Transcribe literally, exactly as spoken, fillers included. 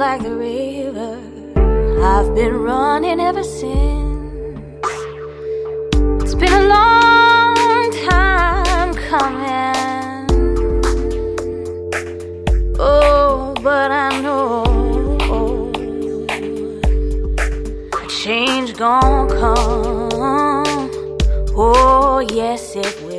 like the river. I've been running ever since. It's been a long time coming. Oh, but I know a change gon' come. Oh, yes, it will.